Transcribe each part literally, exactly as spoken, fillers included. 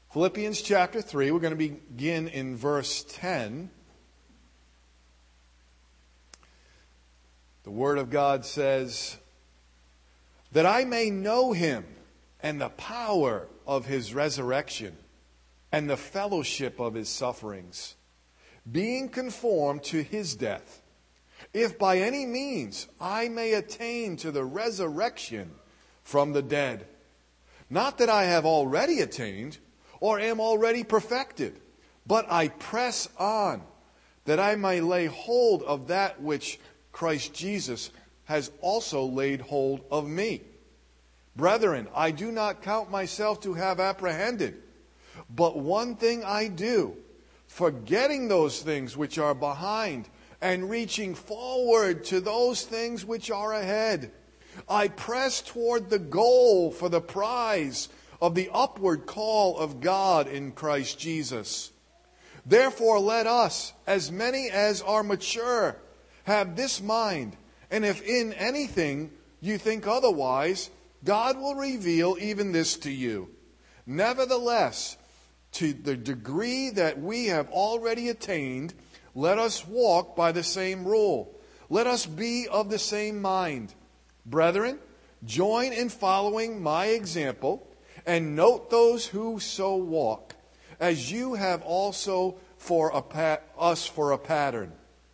Philippians chapter three, we're going to begin in verse ten. The Word of God says, that I may know Him and the power of His resurrection and the fellowship of His sufferings, being conformed to His death, if by any means I may attain to the resurrection from the dead. Not that I have already attained, or am already perfected, but I press on, that I may lay hold of that which Christ Jesus has also laid hold of me. Brethren, I do not count myself to have apprehended, but one thing I do, forgetting those things which are behind, and reaching forward to those things which are ahead, I press toward the goal for the prize of the upward call of God in Christ Jesus. Therefore let us, as many as are mature, have this mind, and if in anything you think otherwise, God will reveal even this to you. Nevertheless, to the degree that we have already attained, let us walk by the same rule. Let us be of the same mind. Brethren, join in following my example, and note those who so walk, as you have also for a pa- us for a pattern.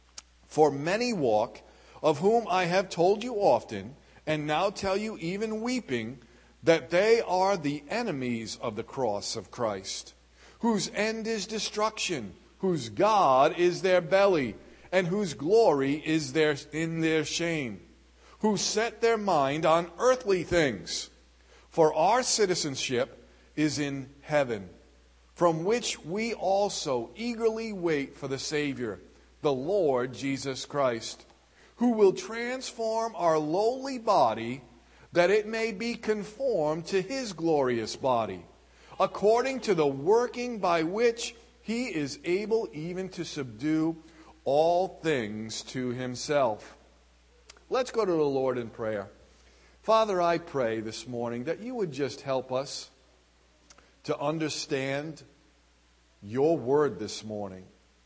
For many walk, of whom I have told you often, and now tell you even weeping, that they are the enemies of the cross of Christ, whose end is destruction, whose God is their belly, and whose glory is their, in their shame, who set their mind on earthly things. For our citizenship is in heaven, from which we also eagerly wait for the Savior, the Lord Jesus Christ, who will transform our lowly body, that it may be conformed to His glorious body, according to the working by which He is able even to subdue all things to Himself. Let's go to the Lord in prayer. Father, I pray this morning that you would just help us to understand your word this morning.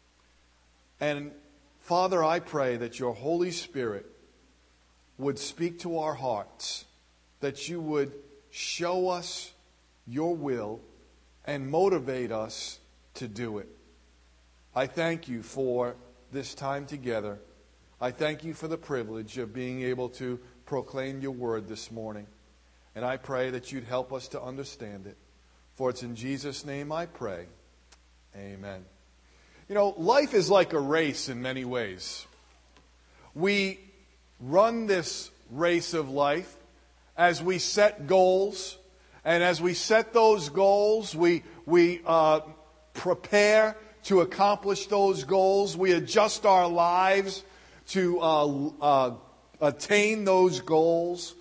And Father, I pray that your Holy Spirit would speak to our hearts, that you would show us your will and motivate us to do it. I thank you for this time together. I thank you for the privilege of being able to proclaim your word this morning. And I pray that you'd help us to understand it. For it's in Jesus' name I pray. Amen. You know, life is like a race in many ways. We run this race of life as we set goals. And as we set those goals, we, we uh, prepare to accomplish those goals. We adjust our lives to uh, uh, attain those goals.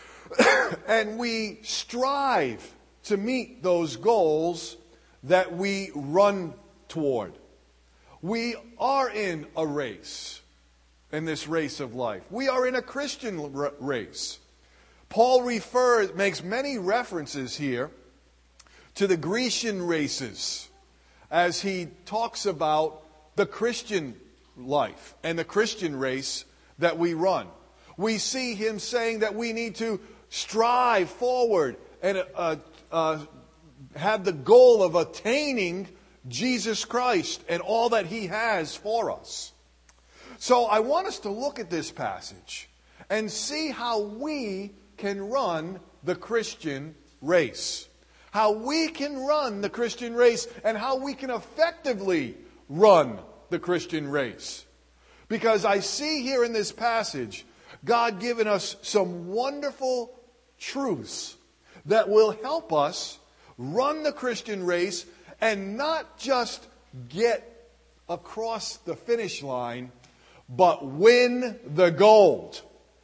And we strive to meet those goals that we run toward. We are in a race, in this race of life. We are in a Christian r- race. Paul refers, makes many references here to the Grecian races as he talks about the Christian life and the Christian race that we run. We see him saying that we need to strive forward and uh, uh, have the goal of attaining Jesus Christ and all that He has for us. So I want us to look at this passage and see how we can run the Christian race. How we can run the Christian race and how we can effectively run the Christian race. Because I see here in this passage, God giving us some wonderful truths that will help us run the Christian race and not just get across the finish line, but win the gold.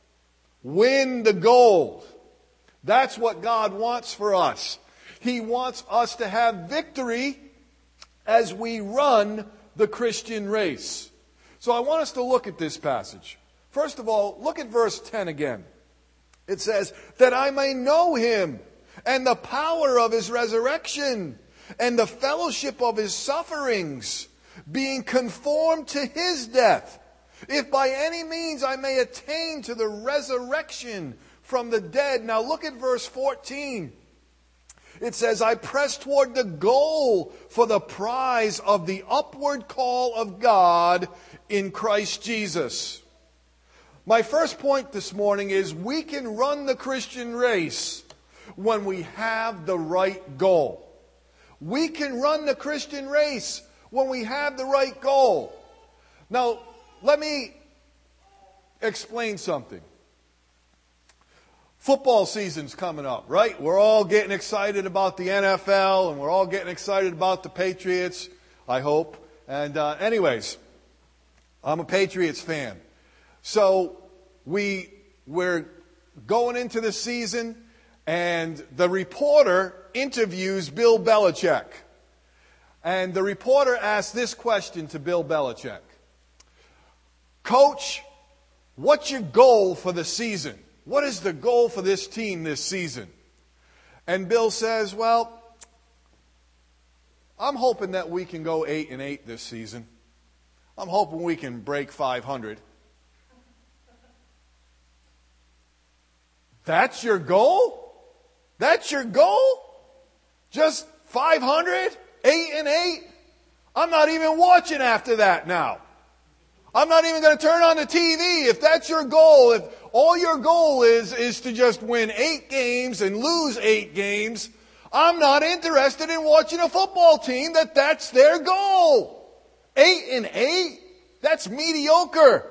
Win the gold. That's what God wants for us. He wants us to have victory as we run the Christian race. So I want us to look at this passage. First of all, look at verse ten again. It says, that I may know Him and the power of His resurrection and the fellowship of his sufferings, being conformed to his death, if by any means I may attain to the resurrection from the dead. Now look at verse fourteen. It says, I press toward the goal for the prize of the upward call of God in Christ Jesus. My first point this morning is we can run the Christian race when we have the right goal. We can run the Christian race when we have the right goal. Now, let me explain something. Football season's coming up, right? We're all getting excited about the N F L, and we're all getting excited about the Patriots, I hope. And uh, anyways, I'm a Patriots fan. So we, we're going into the season, and the reporter interviews Bill Belichick. And the reporter asks this question to Bill Belichick. Coach, what's your goal for the season? What is the goal for this team this season? And Bill says, well, I'm hoping that we can go eight and eight this season. I'm hoping we can break five hundred. That's your goal? That's your goal? Just five hundred? Eight and eight? I'm not even watching after that now. I'm not even going to turn on the T V. If that's your goal, if all your goal is, is to just win eight games and lose eight games, I'm not interested in watching a football team that that's their goal. Eight and eight? That's mediocre.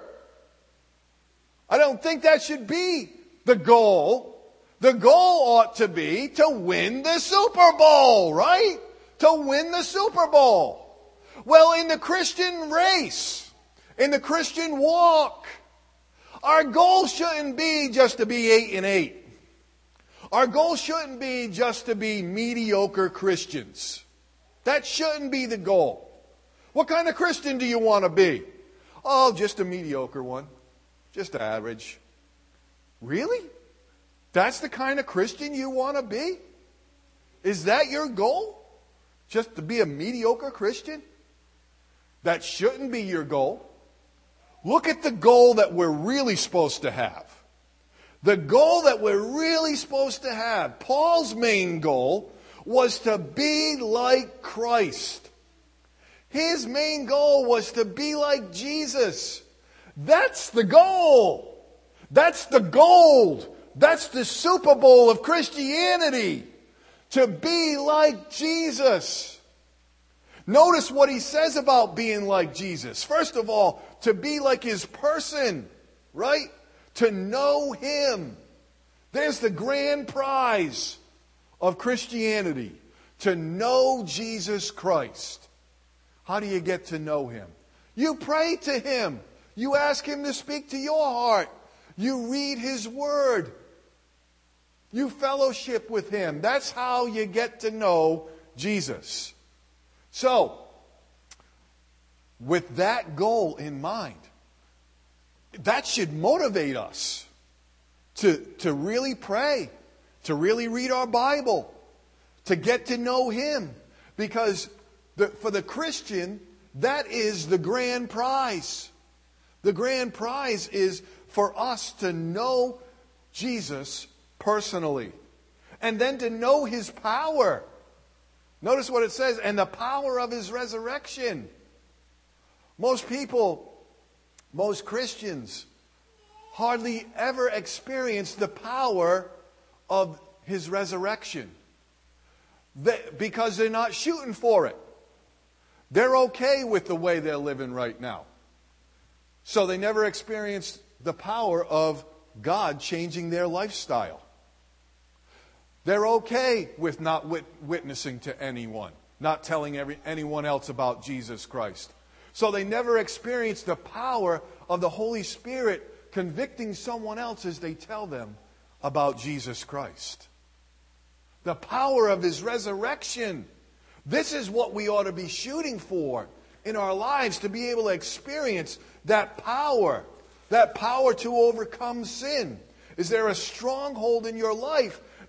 I don't think that should be the goal. The goal ought to be to win the Super Bowl, right? To win the Super Bowl. Well, in the Christian race, in the Christian walk, our goal shouldn't be just to be eight and eight. Our goal shouldn't be just to be mediocre Christians. That shouldn't be the goal. What kind of Christian do you want to be? Oh, just a mediocre one. Just average. Really? That's the kind of Christian you want to be? Is that your goal? Just to be a mediocre Christian? That shouldn't be your goal. Look at the goal that we're really supposed to have. The goal that we're really supposed to have. Paul's main goal was to be like Christ. His main goal was to be like Jesus. That's the goal. That's the gold. That's the Super Bowl of Christianity. To be like Jesus. Notice what he says about being like Jesus. First of all, to be like his person, right? To know him. There's the grand prize of Christianity. To know Jesus Christ. How do you get to know him? You pray to him. You ask him to speak to your heart. You read his word. You fellowship with him. That's how you get to know Jesus. So, with that goal in mind, that should motivate us to, to really pray, to really read our Bible, to get to know him. Because the, for the Christian, that is the grand prize. The grand prize is for us to know Jesus personally. And then to know his power. Notice what it says, and the power of his resurrection. Most people, most Christians, hardly ever experience the power of his resurrection. They, because they're not shooting for it. They're okay with the way they're living right now. So they never experienced the power of God changing their lifestyle. They're okay with not wit- witnessing to anyone, not telling every, anyone else about Jesus Christ. So they never experience the power of the Holy Spirit convicting someone else as they tell them about Jesus Christ. The power of his resurrection. This is what we ought to be shooting for in our lives, to be able to experience that power, that power to overcome sin. Is there a stronghold in your life that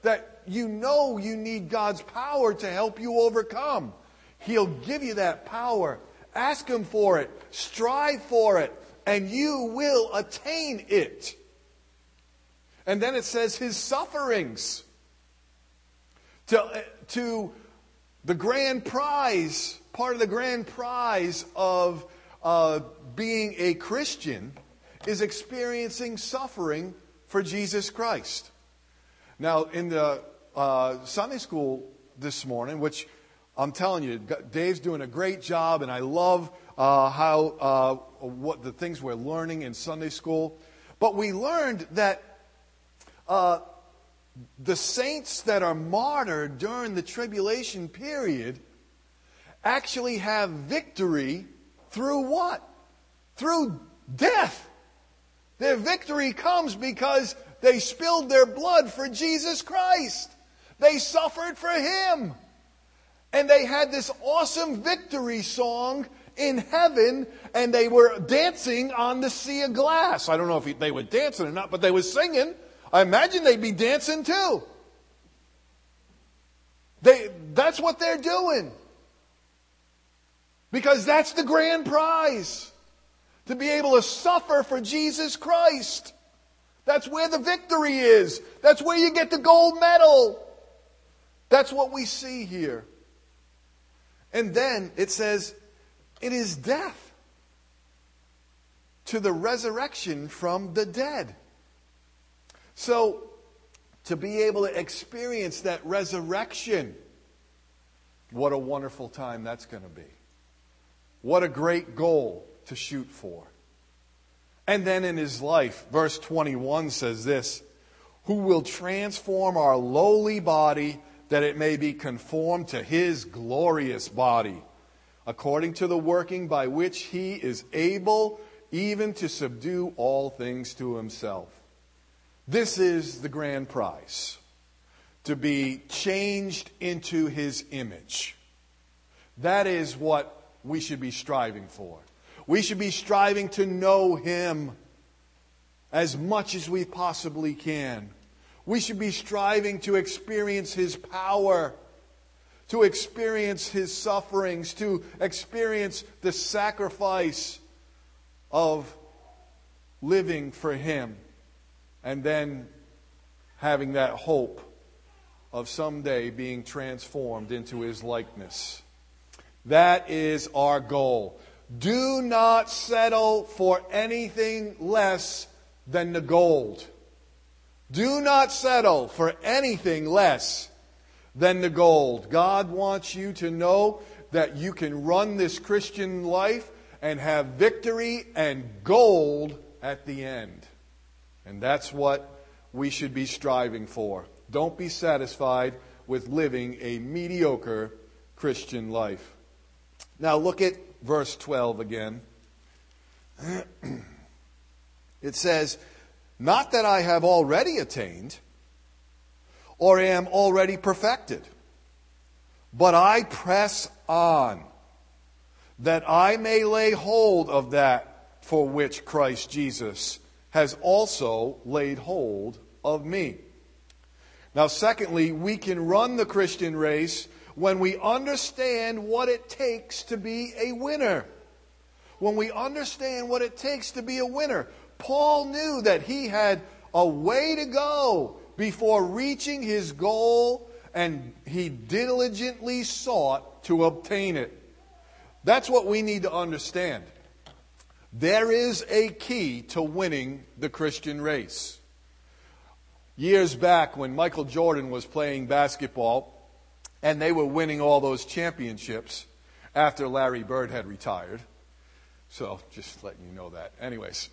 you know you need God's power to help you overcome, He'll give you that power. Ask Him for it. Strive for it. And you will attain it. And then it says His sufferings. To, to the grand prize, part of the grand prize of uh, being a Christian is experiencing suffering for Jesus Christ. Now, in the uh, Sunday school this morning, which I'm telling you, Dave's doing a great job, and I love uh, how uh, what the things we're learning in Sunday school. But we learned that uh, the saints that are martyred during the tribulation period actually have victory through what? Through death. Their victory comes because they spilled their blood for Jesus Christ. They suffered for Him. And they had this awesome victory song in heaven, and they were dancing on the sea of glass. I don't know if they were dancing or not, but they were singing. I imagine they'd be dancing too. They, that's what they're doing. Because that's the grand prize. To be able to suffer for Jesus Christ. That's where the victory is. That's where you get the gold medal. That's what we see here. And then it says, it is death to the resurrection from the dead. So, to be able to experience that resurrection, what a wonderful time that's going to be. What a great goal to shoot for. And then in His life, verse twenty-one says this, who will transform our lowly body that it may be conformed to His glorious body, according to the working by which He is able even to subdue all things to Himself. This is the grand prize, to be changed into His image. That is what we should be striving for. We should be striving to know Him as much as we possibly can. We should be striving to experience His power, to experience His sufferings, to experience the sacrifice of living for Him, and then having that hope of someday being transformed into His likeness. That is our goal. Do not settle for anything less than the gold. Do not settle for anything less than the gold. God wants you to know that you can run this Christian life and have victory and gold at the end. And that's what we should be striving for. Don't be satisfied with living a mediocre Christian life. Now look at verse twelve again. It says, not that I have already attained or am already perfected, but I press on, that I may lay hold of that for which Christ Jesus has also laid hold of me. Now, secondly, we can run the Christian race when we understand what it takes to be a winner. When we understand what it takes to be a winner. Paul knew that he had a way to go before reaching his goal, and he diligently sought to obtain it. That's what we need to understand. There is a key to winning the Christian race. Years back, when Michael Jordan was playing basketball, and they were winning all those championships after Larry Bird had retired. So, just letting you know that. Anyways.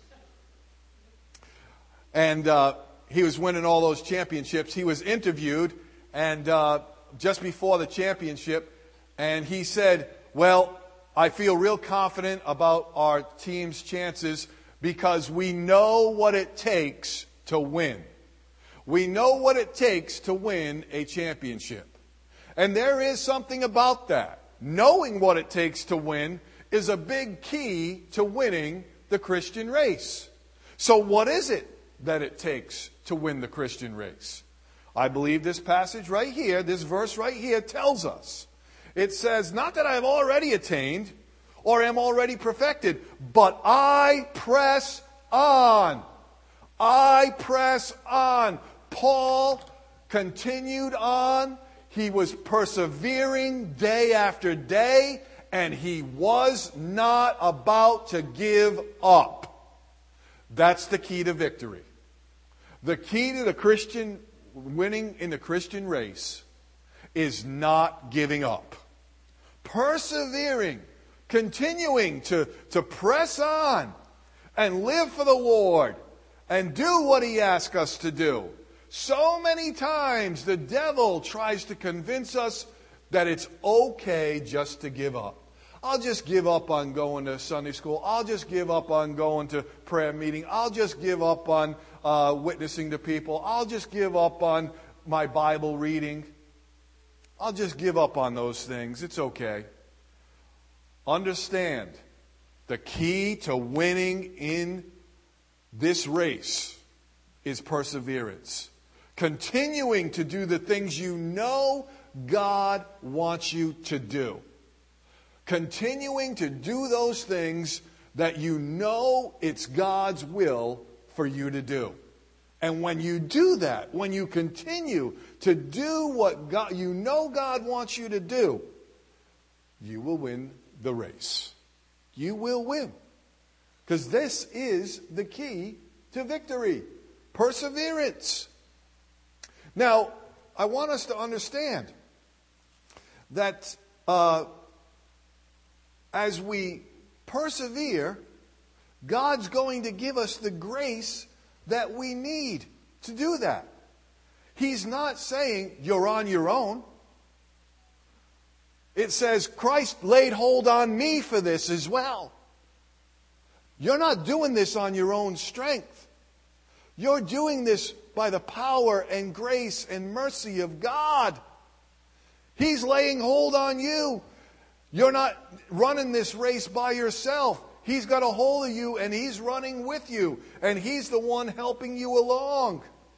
And uh, he was winning all those championships. He was interviewed and uh, just before the championship, and he said, well, I feel real confident about our team's chances because we know what it takes to win. We know what it takes to win a championship. And there is something about that. Knowing what it takes to win is a big key to winning the Christian race. So what is it that it takes to win the Christian race? I believe this passage right here, this verse right here tells us. It says, not that I have already attained or am already perfected, but I press on. I press on. Paul continued on. He was persevering day after day, and he was not about to give up. That's the key to victory. The key to the Christian winning in the Christian race is not giving up. Persevering, continuing to, to press on and live for the Lord and do what He asks us to do. So many times the devil tries to convince us that it's okay just to give up. I'll just give up on going to Sunday school. I'll just give up on going to prayer meeting. I'll just give up on uh, witnessing to people. I'll just give up on my Bible reading. I'll just give up on those things. It's okay. Understand, the key to winning in this race is perseverance. Continuing to do the things you know God wants you to do. Continuing to do those things that you know it's God's will for you to do. And when you do that, when you continue to do what God, you know God wants you to do, you will win the race. You will win. Because this is the key to victory. Perseverance. Now, I want us to understand that uh, as we persevere, God's going to give us the grace that we need to do that. He's not saying you're on your own. It says Christ laid hold on me for this as well. You're not doing this on your own strength. You're doing this by the power and grace and mercy of God. He's laying hold on you. You're not running this race by yourself. He's got a hold of you and He's running with you. And He's the one helping you along.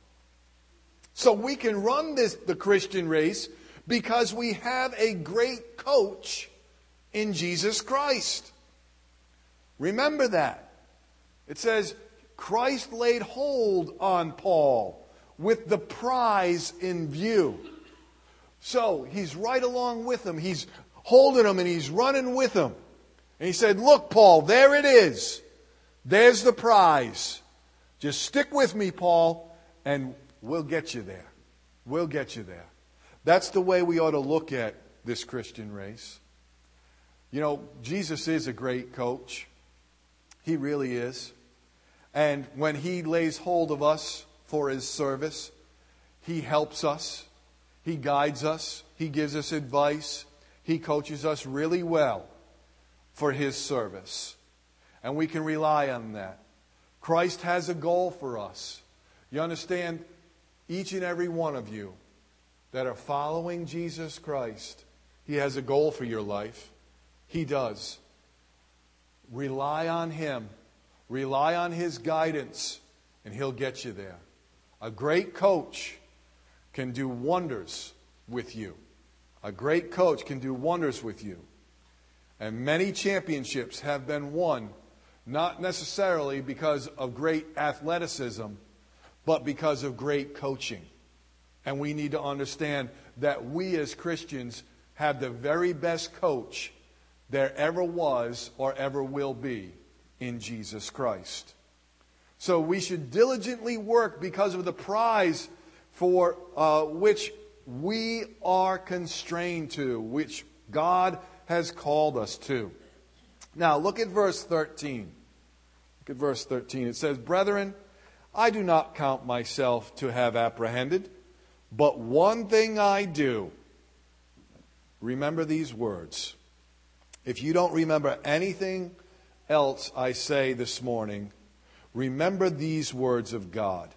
So we can run this the Christian race because we have a great coach in Jesus Christ. Remember that. It says, Christ laid hold on Paul with the prize in view. So He's right along with him. He's holding him and He's running with him. And He said, look, Paul, there it is. There's the prize. Just stick with me, Paul, and we'll get you there. We'll get you there. That's the way we ought to look at this Christian race. You know, Jesus is a great coach. He really is. And when He lays hold of us for His service, He helps us. He guides us. He gives us advice. He coaches us really well for His service. And we can rely on that. Christ has a goal for us. You understand, each and every one of you that are following Jesus Christ, He has a goal for your life. He does. Rely on Him. Rely on His guidance, and He'll get you there. A great coach can do wonders with you. A great coach can do wonders with you. And many championships have been won, not necessarily because of great athleticism, but because of great coaching. And we need to understand that we as Christians have the very best coach there ever was or ever will be in Jesus Christ. So we should diligently work because of the prize for uh, which we are constrained to, which God has called us to. Now look at verse thirteen. Look at verse thirteen. It says, Brethren, I do not count myself to have apprehended, but one thing I do. Remember these words. If you don't remember anything else I say this morning, remember these words of God.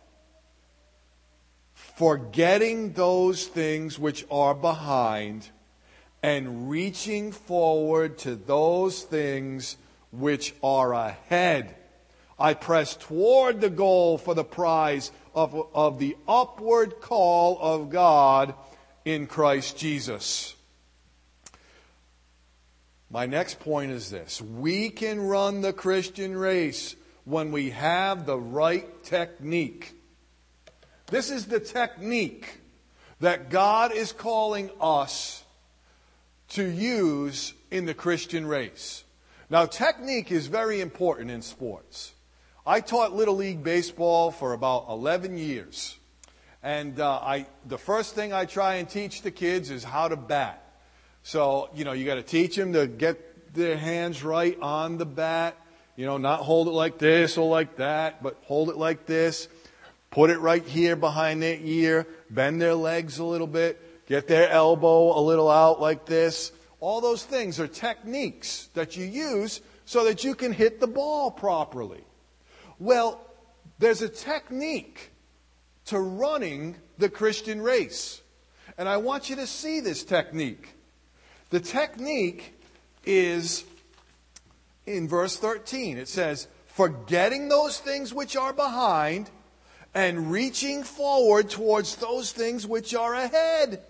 Forgetting those things which are behind and reaching forward to those things which are ahead, I press toward the goal for the prize of, of the upward call of God in Christ Jesus. My next point is this. We can run the Christian race when we have the right technique. This is the technique that God is calling us to use in the Christian race. Now, technique is very important in sports. I taught Little League baseball for about eleven years. And uh, I, the first thing I try and teach the kids is how to bat. So, you know, you got to teach them to get their hands right on the bat. You know, not hold it like this or like that, but hold it like this. Put it right here behind their ear. Bend their legs a little bit. Get their elbow a little out like this. All those things are techniques that you use so that you can hit the ball properly. Well, there's a technique to running the Christian race. And I want you to see this technique. The technique is in verse thirteen. It says, forgetting those things which are behind and reaching forward towards those things which are ahead.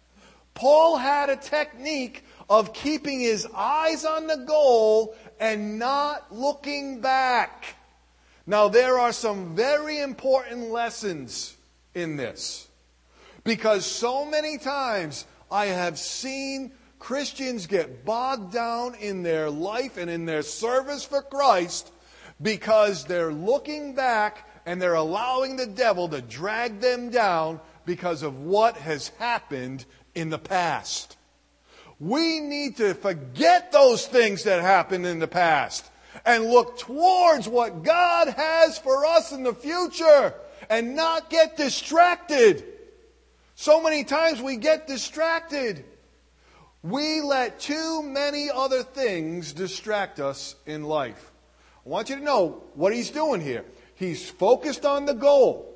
Paul had a technique of keeping his eyes on the goal and not looking back. Now, there are some very important lessons in this. Because so many times I have seen Christians get bogged down in their life and in their service for Christ because they're looking back and they're allowing the devil to drag them down because of what has happened in the past. We need to forget those things that happened in the past and look towards what God has for us in the future and not get distracted. So many times we get distracted. We let too many other things distract us in life. I want you to know what he's doing here. He's focused on the goal,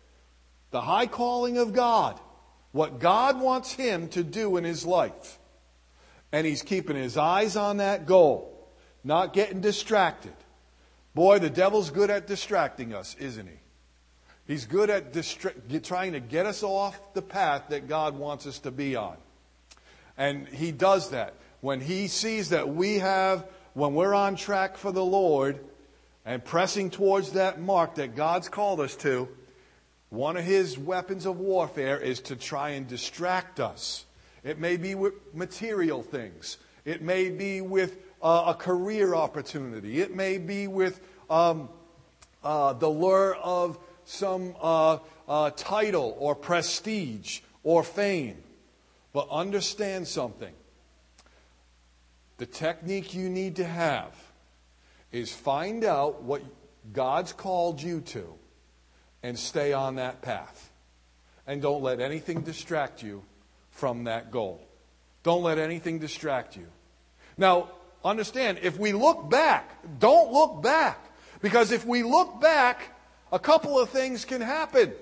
the high calling of God, what God wants him to do in his life. And he's keeping his eyes on that goal, not getting distracted. Boy, the devil's good at distracting us, isn't he? He's good at distra- trying to get us off the path that God wants us to be on. And he does that. When he sees that we have, when we're on track for the Lord and pressing towards that mark that God's called us to, one of his weapons of warfare is to try and distract us. It may be with material things. It may be with uh, a career opportunity. It may be with um, uh, the lure of some uh, uh, title or prestige or fame. But understand something. The technique you need to have is find out what God's called you to and stay on that path. And don't let anything distract you from that goal. Don't let anything distract you. Now, understand, if we look back, don't look back. Because if we look back, a couple of things can happen.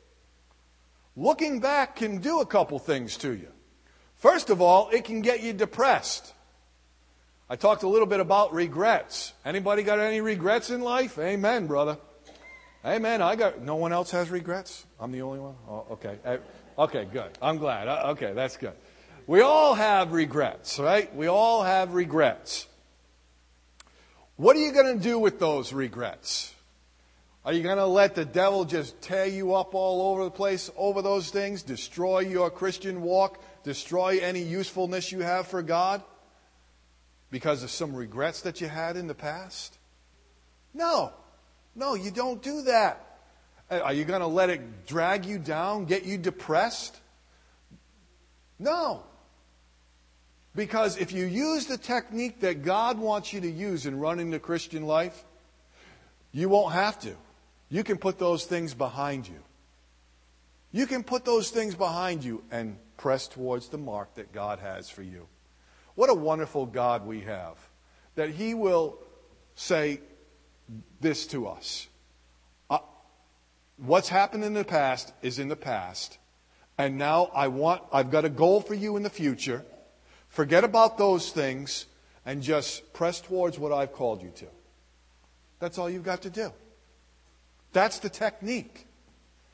Looking back can do a couple things to you. First of all, it can get you depressed. I talked a little bit about regrets. Anybody got any regrets in life? Amen, brother. Amen. I got. No one else has regrets? I'm the only one? Oh, okay. Okay, good. I'm glad. Okay, that's good. We all have regrets, right? We all have regrets. What are you going to do with those regrets? Are you going to let the devil just tear you up all over the place over those things? Destroy your Christian walk? Destroy any usefulness you have for God? Because of some regrets that you had in the past? No. No, you don't do that. Are you going to let it drag you down, get you depressed? No. Because if you use the technique that God wants you to use in running the Christian life, you won't have to. You can put those things behind you. You can put those things behind you and press towards the mark that God has for you. What a wonderful God we have, that He will say this to us. Uh, what's happened in the past is in the past, and now I want, I've got a goal for you in the future. Forget about those things and just press towards what I've called you to. That's all you've got to do. That's the technique.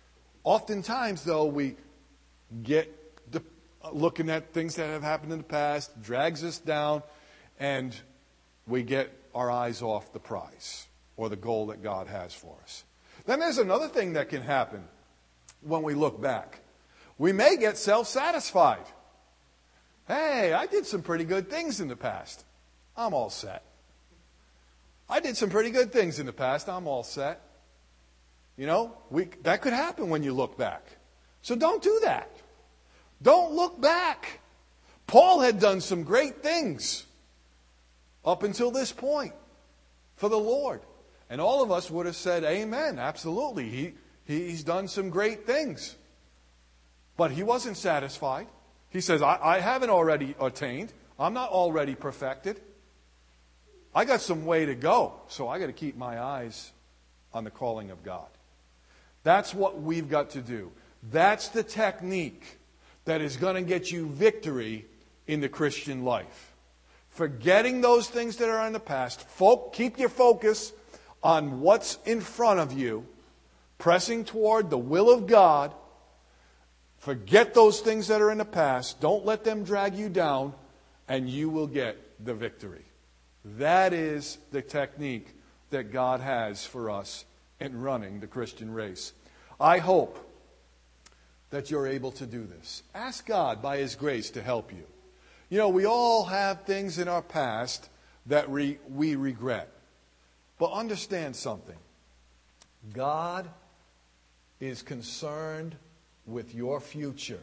Oftentimes, though, we get the, looking at things that have happened in the past, drags us down, and we get our eyes off the prize or the goal that God has for us. Then there's another thing that can happen when we look back. We may get self-satisfied. Hey, I did some pretty good things in the past. I'm all set. I did some pretty good things in the past. I'm all set. You know, we, that could happen when you look back. So don't do that. Don't look back. Paul had done some great things up until this point for the Lord. And all of us would have said, amen, absolutely. He, he's done some great things. But he wasn't satisfied. He says, I, I haven't already attained. I'm not already perfected. I got some way to go. So I got to keep my eyes on the calling of God. That's what we've got to do. That's the technique that is going to get you victory in the Christian life. Forgetting those things that are in the past. Folk, keep your focus on what's in front of you. Pressing toward the will of God. Forget those things that are in the past. Don't let them drag you down, and you will get the victory. That is the technique that God has for us in running the Christian race. I hope that you're able to do this. Ask God by His grace to help you. You know, we all have things in our past that we, we regret. But understand something. God is concerned with your future.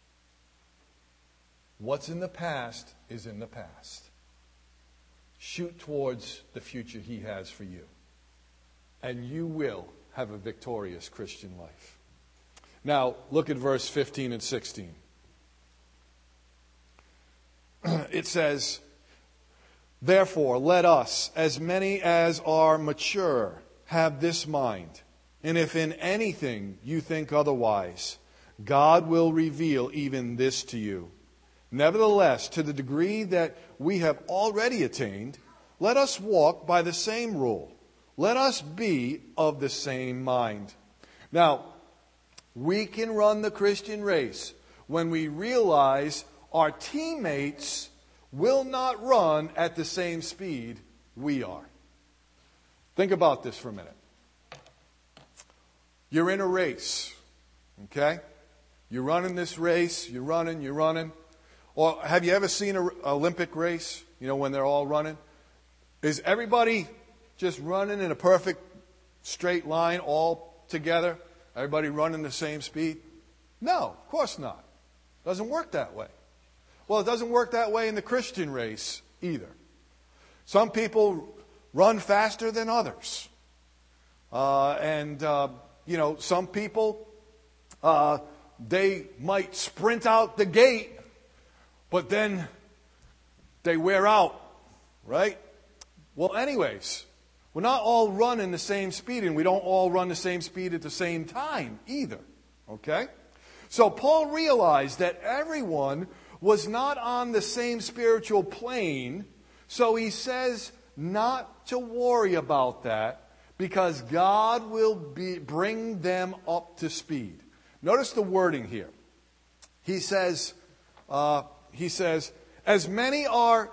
What's in the past is in the past. Shoot towards the future He has for you. And you will have a victorious Christian life. Now, look at verse fifteen and sixteen. It says, therefore, let us, as many as are mature, have this mind. And if in anything you think otherwise, God will reveal even this to you. Nevertheless, to the degree that we have already attained, let us walk by the same rule. Let us be of the same mind. Now, we can run the Christian race when we realize our teammates will not run at the same speed we are. Think about this for a minute. You're in a race, okay? You're running this race, you're running, you're running. Or have you ever seen an Olympic race, you know, when they're all running? Is everybody just running in a perfect straight line all together? Everybody running the same speed? No, of course not. It doesn't work that way. Well, it doesn't work that way in the Christian race either. Some people run faster than others. Uh, and, uh, you know, some people, uh, they might sprint out the gate, but then they wear out, right? Well, anyways, we're not all running the same speed, and we don't all run the same speed at the same time either, okay? So Paul realized that everyone was not on the same spiritual plane, so he says not to worry about that, because God will be, bring them up to speed. Notice the wording here. He says, uh, he says, as many are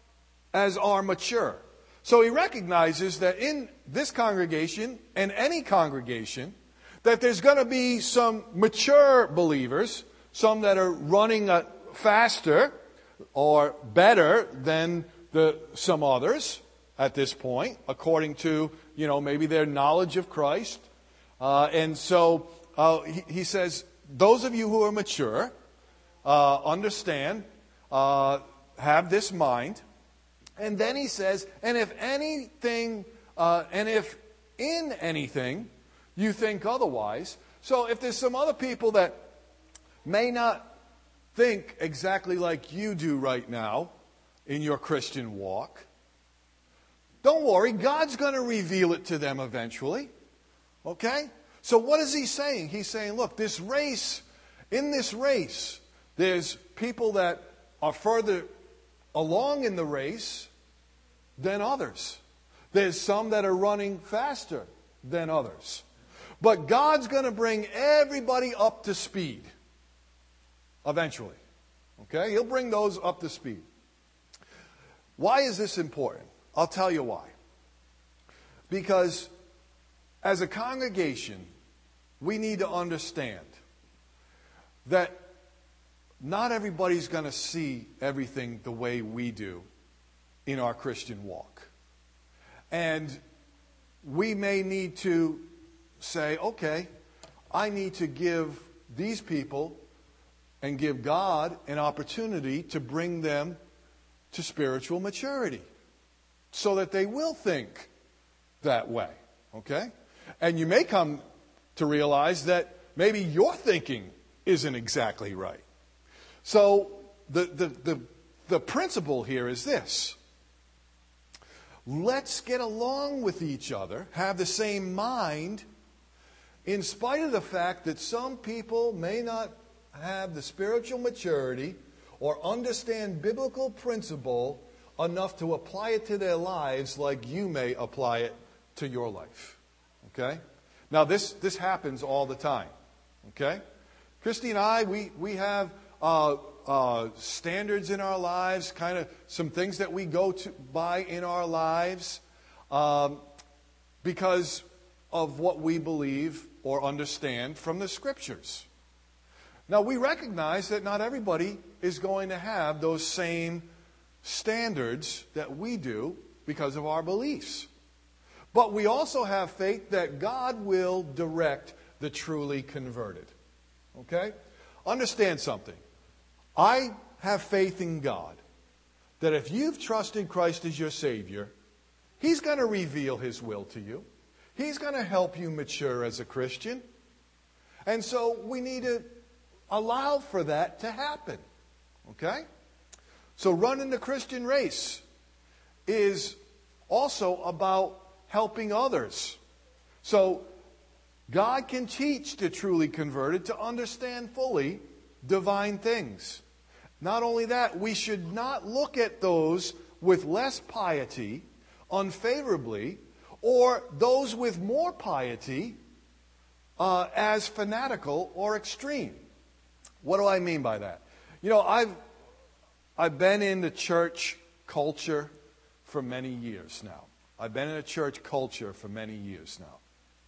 as are mature. So he recognizes that in this congregation and any congregation, that there's going to be some mature believers, some that are running uh, faster or better than the some others at this point, according to, you know, maybe their knowledge of Christ. Uh, and so uh, he, he says, those of you who are mature, uh, understand, uh, have this mind. And then he says, and if anything, uh, and if in anything you think otherwise. So if there's some other people that may not think exactly like you do right now in your Christian walk, don't worry, God's going to reveal it to them eventually. Okay? So what is he saying? He's saying, look, this race, in this race, there's people that are further along in the race than others. There's some that are running faster than others. But God's going to bring everybody up to speed eventually. Okay? He'll bring those up to speed. Why is this important? I'll tell you why. Because as a congregation, we need to understand that not everybody's going to see everything the way we do in our Christian walk. And we may need to say, okay, I need to give these people and give God an opportunity to bring them to spiritual maturity so that they will think that way. Okay? And you may come to realize that maybe your thinking isn't exactly right. So the, the, the, the principle here is this. Let's get along with each other, have the same mind, in spite of the fact that some people may not have the spiritual maturity or understand biblical principle enough to apply it to their lives like you may apply it to your life. Okay? Now, this, this happens all the time. Okay? Christy and I, we, we have uh, uh, standards in our lives, kind of some things that we go to by in our lives um, because of what we believe or understand from the Scriptures. Now, we recognize that not everybody is going to have those same standards that we do because of our beliefs. But we also have faith that God will direct the truly converted. Okay? Understand something. I have faith in God that if you've trusted Christ as your Savior, He's going to reveal His will to you. He's going to help you mature as a Christian. And so we need to allow for that to happen. Okay? So running the Christian race is also about helping others. So God can teach the truly converted to understand fully divine things. Not only that, we should not look at those with less piety unfavorably, or those with more piety uh, as fanatical or extreme. What do I mean by that? You know, I've I've been in the church culture for many years now. I've been in a church culture for many years now.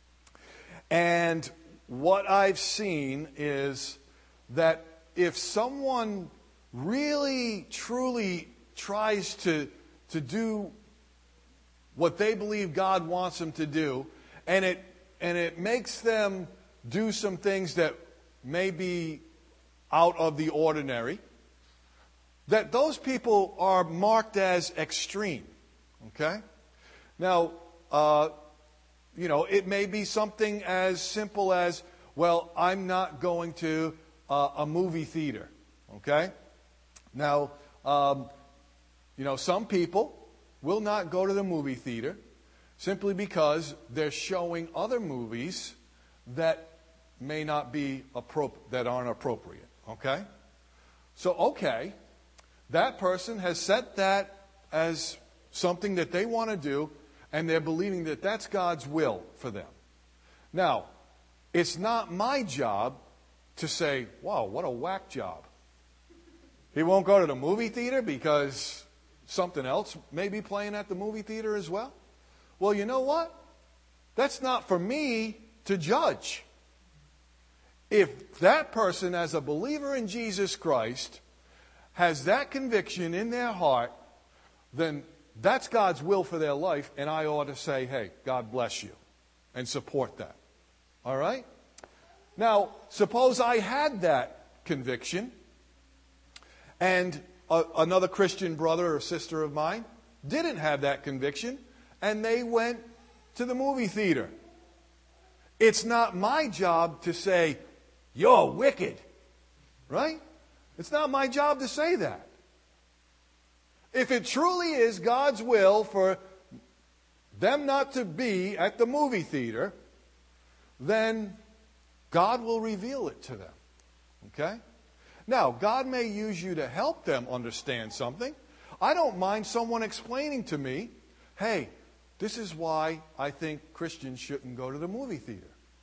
And what I've seen is that if someone really, truly tries to, to do what they believe God wants them to do, and it, and it makes them do some things that may be out of the ordinary, that those people are marked as extreme. Okay? Now, uh, you know, it may be something as simple as, well, I'm not going to uh, a movie theater. Okay? Now, um, you know, some people will not go to the movie theater simply because they're showing other movies that may not be appropriate, that aren't appropriate. Okay? So, okay, that person has set that as something that they want to do, and they're believing that that's God's will for them. Now, it's not my job to say, wow, what a whack job. He won't go to the movie theater because something else may be playing at the movie theater as well. Well, you know what? That's not for me to judge. If that person, as a believer in Jesus Christ, has that conviction in their heart, then that's God's will for their life, and I ought to say, hey, God bless you, and support that. All right? Now, suppose I had that conviction, and a, another Christian brother or sister of mine didn't have that conviction, and they went to the movie theater. It's not my job to say, you're wicked, right? It's not my job to say that. If it truly is God's will for them not to be at the movie theater, then God will reveal it to them. Okay? Now, God may use you to help them understand something. I don't mind someone explaining to me, hey, this is why I think Christians shouldn't go to the movie theater.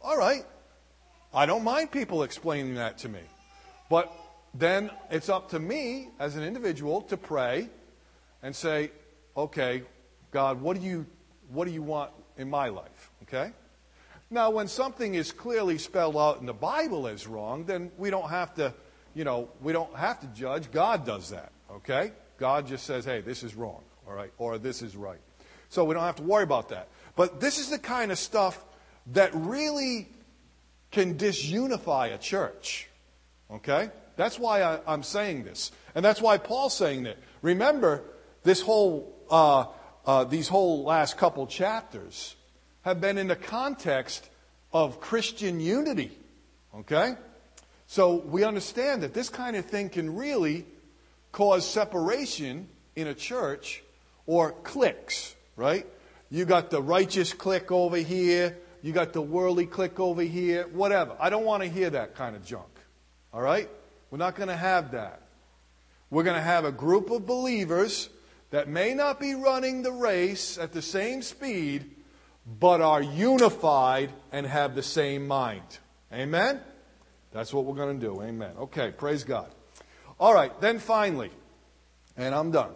All right. I don't mind people explaining that to me. But then it's up to me as an individual to pray and say, okay, God, what do you what do you want in my life? Okay? Now, when something is clearly spelled out in the Bible as wrong, then we don't have to, you know, we don't have to judge. God does that. Okay? God just says, hey, this is wrong, all right, or this is right. So we don't have to worry about that. But this is the kind of stuff that really can disunify a church. Okay? That's why I, I'm saying this. And that's why Paul's saying that. Remember, this whole, uh, uh, these whole last couple chapters have been in the context of Christian unity. Okay? So we understand that this kind of thing can really cause separation in a church or cliques, right? You got the righteous clique over here. You got the worldly clique over here. Whatever. I don't want to hear that kind of junk. All right? We're not going to have that. We're going to have a group of believers that may not be running the race at the same speed, but are unified and have the same mind. Amen? That's what we're going to do. Amen. Okay, praise God. All right, then finally, and I'm done.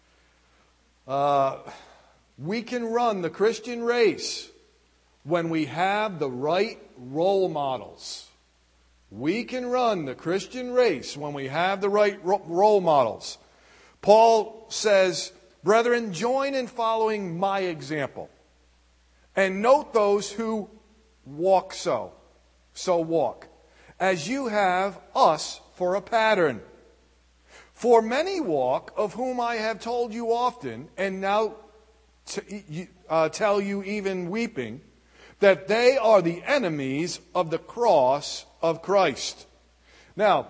Uh, we can run the Christian race when we have the right role models. We can run the Christian race when we have the right ro- role models. Paul says, brethren, join in following my example. And note those who walk so. So walk. As you have us for a pattern. For many walk, of whom I have told you often, and now t- uh, tell you even weeping, that they are the enemies of the cross of Christ. Now,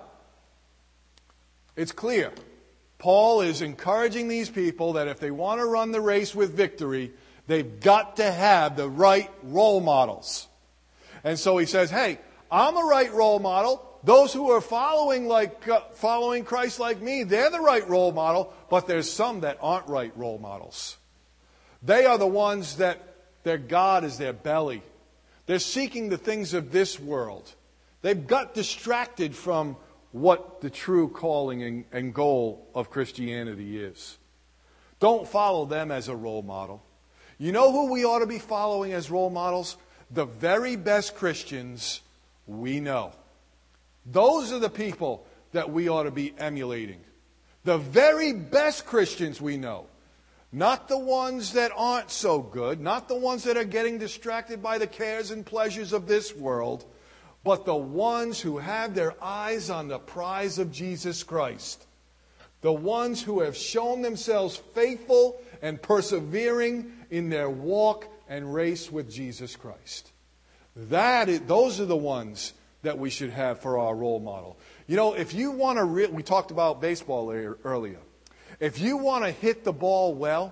it's clear. Paul is encouraging these people that if they want to run the race with victory, they've got to have the right role models. And so he says, hey, I'm a right role model. Those who are following like uh, following Christ like me, they're the right role model, but there's some that aren't right role models. They are the ones that their God is their belly. They're seeking the things of this world. They've got distracted from what the true calling and, and goal of Christianity is. Don't follow them as a role model. You know who we ought to be following as role models? The very best Christians we know. Those are the people that we ought to be emulating. The very best Christians we know. Not the ones that aren't so good, not the ones that are getting distracted by the cares and pleasures of this world, but the ones who have their eyes on the prize of Jesus Christ. The ones who have shown themselves faithful and persevering in their walk and race with Jesus Christ. That is, those are the ones that we should have for our role model. You know, if you want to, re- we talked about baseball earlier. If you want to hit the ball well,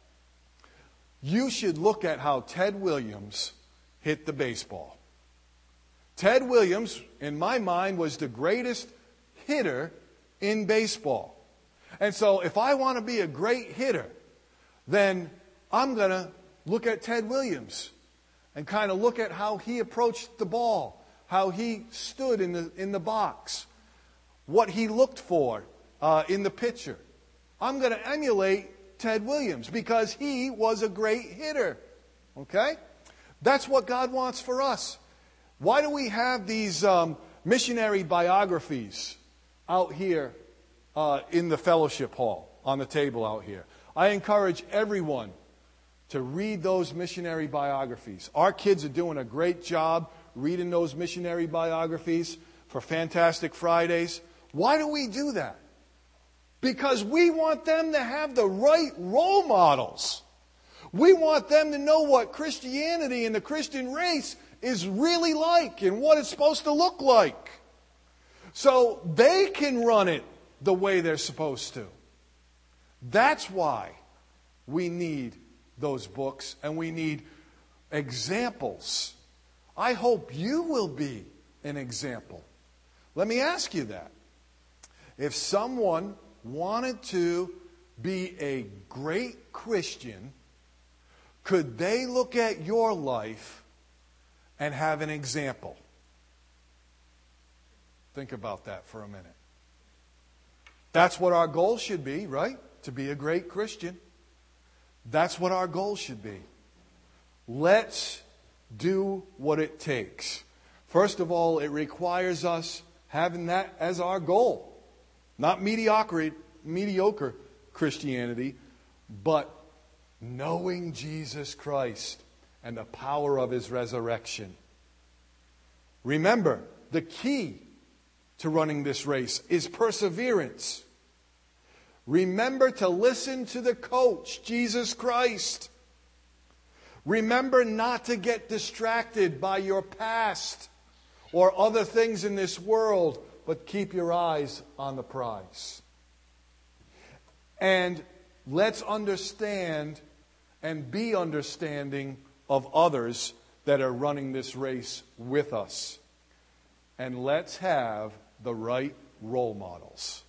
you should look at how Ted Williams hit the baseball. Ted Williams, in my mind, was the greatest hitter in baseball. And so if I want to be a great hitter, then I'm going to look at Ted Williams and kind of look at how he approached the ball, how he stood in the in the box, what he looked for uh, in the pitcher. I'm going to emulate Ted Williams because he was a great hitter. Okay? That's what God wants for us. Why do we have these um, missionary biographies out here uh, in the fellowship hall, on the table out here? I encourage everyone to read those missionary biographies. Our kids are doing a great job reading those missionary biographies for Fantastic Fridays. Why do we do that? Because we want them to have the right role models. We want them to know what Christianity and the Christian race is really like and what it's supposed to look like. So they can run it the way they're supposed to. That's why we need those books and we need examples. I hope you will be an example. Let me ask you that. If someone wanted to be a great Christian, could they look at your life and have an example. Think about that for a minute. That's what our goal should be, right? To be a great Christian. That's what our goal should be. Let's do what it takes. First of all, it requires us having that as our goal. Not mediocre, mediocre Christianity, but knowing Jesus Christ and the power of His resurrection. Remember, the key to running this race is perseverance. Remember to listen to the coach, Jesus Christ. Remember not to get distracted by your past or other things in this world, but keep your eyes on the prize. And let's understand and be understanding of others that are running this race with us. And let's have the right role models.